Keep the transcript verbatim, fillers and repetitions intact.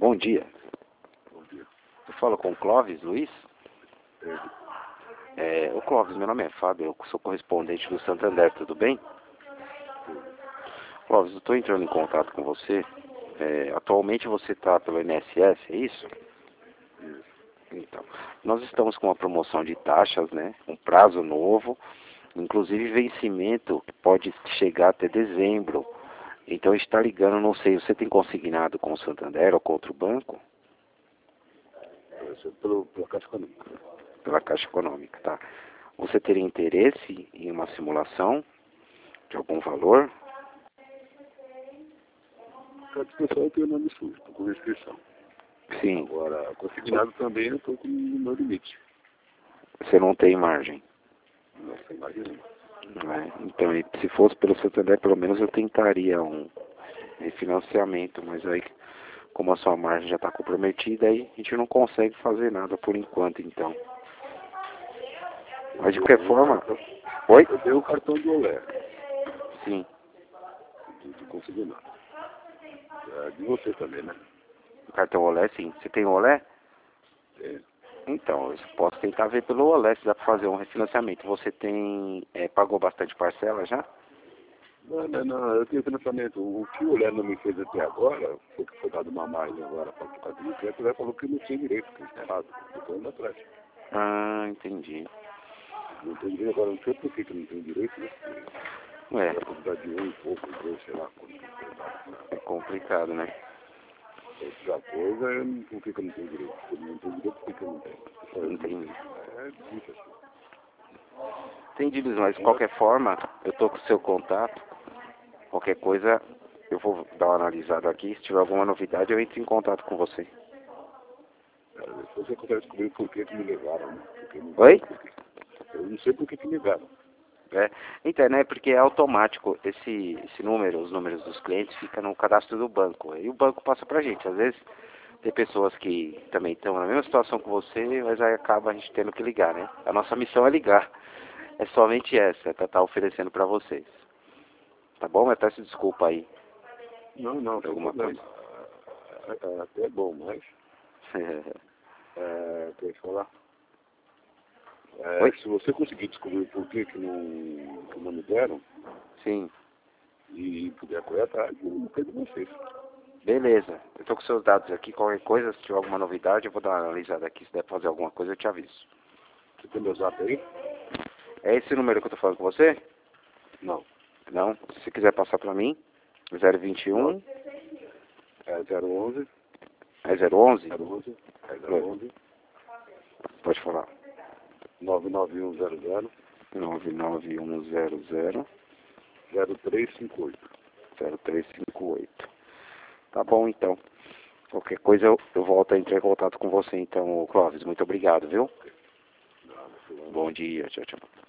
Bom dia. Bom dia. Eu falo com o Clóvis Luiz? É, É, o Clóvis, meu nome é Fábio, eu sou correspondente do Santander, tudo bem? Clóvis, eu estou entrando em contato com você. É, atualmente você está pelo I N S S, é isso? isso. Então, nós estamos com uma promoção de taxas, né? Um prazo novo, inclusive vencimento que pode chegar até dezembro. Então está ligando, não sei, você tem consignado com o Santander ou com outro banco? Isso é pelo, pela Caixa Econômica. Pela Caixa Econômica, tá? Você teria interesse em uma simulação de algum valor? Cada pessoa tem o nome sujo, estou com restrição. Sim. Agora, consignado também eu estou com o meu limite. Você não tem margem. Não sei mais nenhuma. Não é? Então, e se fosse pelo Santander, pelo menos eu tentaria um refinanciamento, mas aí, como a sua margem já está comprometida, aí a gente não consegue fazer nada por enquanto, então. Mas de qualquer forma... Oi? Eu dei o cartão do Olé, Sim. de, de consignado. É, de você também, né? O cartão Olé, sim. Você tem Olé? É. Então, eu posso tentar ver pelo Olé se dá para fazer um refinanciamento. Você tem... É, pagou bastante parcela já? Não, não, não, eu tenho financiamento. O que o Olé não me fez até agora, foi que foi dado uma margem agora para o causa do crédito, o Olé falou que não tinha direito, que está errado. Eu estou indo atrás. Ah, entendi. Não tem direito, agora não sei por que, que não tem direito, né? É, A quantidade de um e pouco, dois, sei lá, quanto que foi dado. é complicado, né? Outra coisa é por que, que eu não tenho direito. Se eu não tenho direito, por que, que eu não tenho? Só eu não tenho. Entendi. É difícil assim. Entendi, Luiz, mas de qualquer forma, eu tô com o seu contato. Qualquer coisa, eu vou dar uma analisada aqui. Se tiver alguma novidade, eu entro em contato com você. Cara, se você consegue descobrir por que, que me levaram, né? Porque não Oi? sei por quê. Eu não sei por que, que me levaram. É, então, né, porque é automático. Esse, esse número, os números dos clientes, fica no cadastro do banco. E o banco passa pra gente. Às vezes, tem pessoas que também estão na mesma situação que você, mas aí acaba a gente tendo que ligar, né? A nossa missão é ligar. É somente essa, é pra estar oferecendo pra vocês. Tá bom? Mas peço desculpa aí Não, não, por tem alguma problema. coisa. É, é, até é bom, mas... É, deixa eu falar. É, Oi? se você conseguir descobrir por que, que, não, que não me deram, Sim. e puder correr atrás, eu não quero de vocês. Beleza. Eu tô com seus dados aqui. Qualquer coisa, se tiver alguma novidade, eu vou dar uma analisada aqui. Se der pra fazer alguma coisa, eu te aviso. Você tem meu zap aí? É esse número que eu tô falando com você? Não. Não? Se você quiser passar pra mim, zero vinte e um... É zero onze. É zero onze? zero onze. É zero onze. Pode falar. nove nove um zero zero. nove nove um zero zero zero três cinco oito. zero três cinco oito. Tá bom, então. Qualquer coisa, eu, eu volto a entrar em contato com você, então, Clóvis. Muito obrigado, viu? Bom dia. Tchau, tchau.